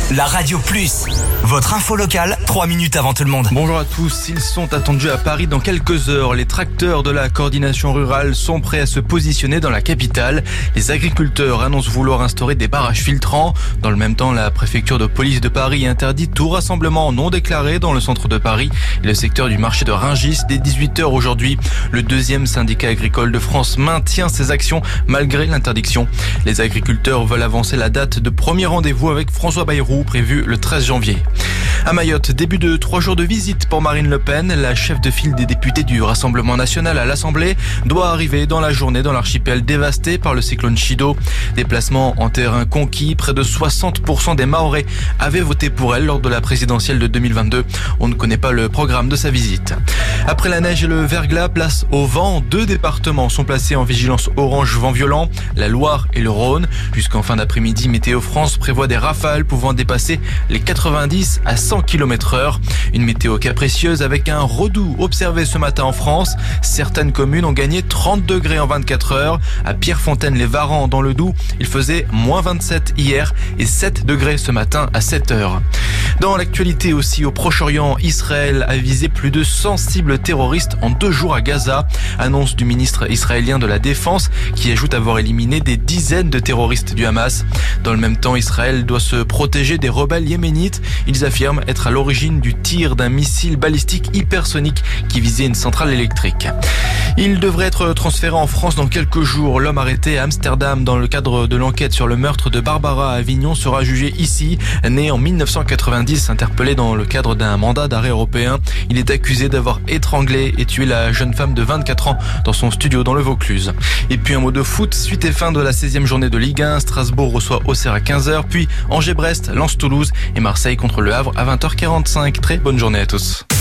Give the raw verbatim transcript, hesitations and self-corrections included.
La Radio Plus, votre info locale, trois minutes avant tout le monde. Bonjour à tous, ils sont attendus à Paris dans quelques heures. Les tracteurs de la coordination rurale sont prêts à se positionner dans la capitale. Les agriculteurs annoncent vouloir instaurer des barrages filtrants. Dans le même temps, la préfecture de police de Paris interdit tout rassemblement non déclaré dans le centre de Paris et le secteur du marché de Rungis dès dix-huit heures aujourd'hui. Le deuxième syndicat agricole de France maintient ses actions malgré l'interdiction. Les agriculteurs veulent avancer la date de premier rendez-vous avec François Bayrou prévu le treize janvier. À Mayotte, début de trois jours de visite pour Marine Le Pen. La chef de file des députés du Rassemblement national à l'Assemblée doit arriver dans la journée dans l'archipel dévasté par le cyclone Chido. Déplacement en terrain conquis, près de soixante pour cent des Mahorais avaient voté pour elle lors de la présidentielle de deux mille vingt-deux. On ne connaît pas le programme de sa visite. Après la neige et le verglas, place au vent. Deux départements sont placés en vigilance orange vent violent, la Loire et le Rhône. Jusqu'en fin d'après-midi, Météo France prévoit des rafales pouvant dépasser les quatre-vingt-dix à cent kilomètres heure. Une météo capricieuse avec un redout observé ce matin en France. Certaines communes ont gagné trente degrés en vingt-quatre heures. À Pierrefontaine-les-Varans dans le Doubs, il faisait moins vingt-sept hier et sept degrés ce matin à sept heures. Dans l'actualité aussi, au Proche-Orient, Israël a visé plus de cent cibles terroristes en deux jours à Gaza. Annonce du ministre israélien de la Défense qui ajoute avoir éliminé des dizaines de terroristes du Hamas. Dans le même temps, Israël doit se protéger des rebelles yéménites. Ils affirment être à l'origine du tir d'un missile balistique hypersonique qui visait une centrale électrique. Il devrait être transféré en France dans quelques jours. L'homme arrêté à Amsterdam dans le cadre de l'enquête sur le meurtre de Barbara à Avignon sera jugé ici. Né en mille neuf cent quatre-vingt-dix, interpellé dans le cadre d'un mandat d'arrêt européen, il est accusé d'avoir étranglé et tué la jeune femme de vingt-quatre ans dans son studio dans le Vaucluse. Et puis un mot de foot, suite et fin de la seizième journée de Ligue un. Strasbourg reçoit Auxerre à quinze heures, puis Angers-Brest, Lens-Toulouse et Marseille contre le Havre à vingt heures quarante-cinq. Très bonne journée à tous.